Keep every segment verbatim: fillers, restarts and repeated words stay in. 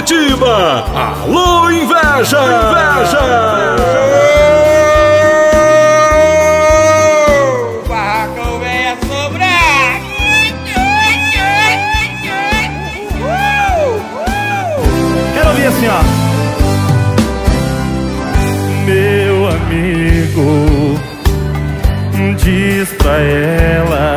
Curitiba. Alô, inveja! Inveja! O barracão vem a sobrar. Quero ouvir assim, ó. Meu amigo, diz pra ela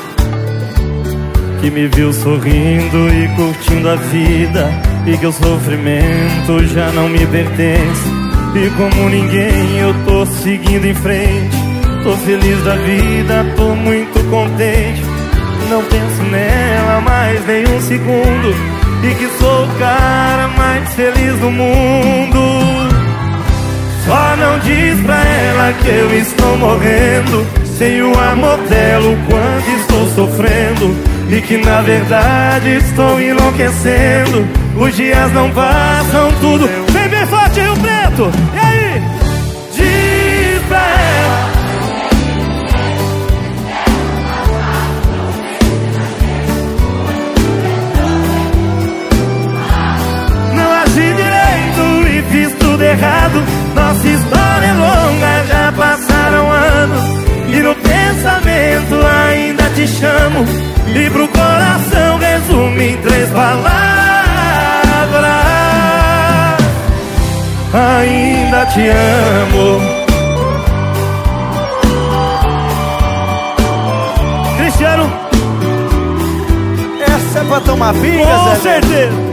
que me viu sorrindo e curtindo a vida, e que o sofrimento já não me pertence. E como ninguém eu tô seguindo em frente, tô feliz da vida, tô muito contente. Não penso nela mais nem um segundo, e que sou o cara mais feliz do mundo. Só não diz pra ela que eu estou morrendo sem o amor dela, o quanto estou sofrendo, e que na verdade estou enlouquecendo. Os dias não passam, tudo vem bem forte, Rio Preto. E aí? Diz pra ela. Não agi direito e fiz tudo errado. Nossa história é longa, já passaram anos, e no pensamento ainda te chamo, e pro coração resumo em três palavras: ainda te amo. Cristiano, essa é pra tomar pinga, com Zé? certeza.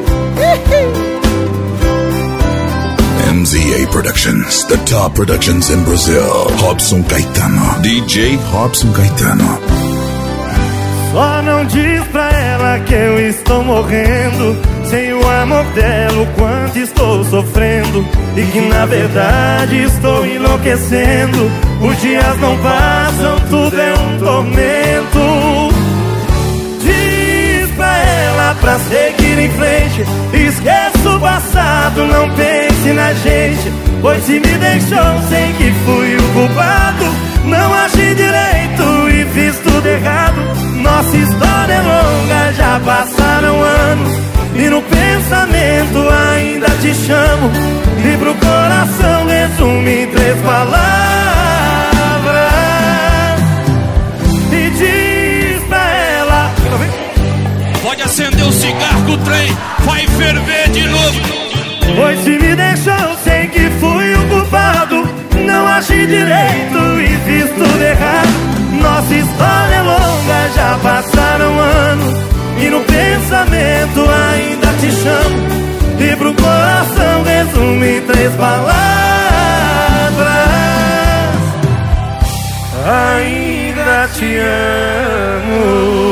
M Z A Productions, the top productions in Brazil. Robson Caetano, D J Robson Caetano. Só não diz pra ela que eu estou morrendo sem o amor dela, o quanto estou sofrendo, e que na verdade estou enlouquecendo. Os dias não passam, tudo é um tormento. Diz pra ela pra seguir em frente, esqueça o passado, não pense na gente, pois se me deixou, sei que fui o culpado. Não agi direito e fiz tudo errado. Nossa história é longa, já passaram anos, e no pensamento ainda te chamo, e pro coração resumo em três palavras: e diz pra ela. Pode acender o cigarro que o trem vai ferver de novo. Pois se me deixou, sei que fui o culpado. Não agi direito e fiz tudo errado. Nossa história é longa, já passaram anos, e no pensamento ainda te chamo, e pro coração resumo em três palavras: ainda te amo.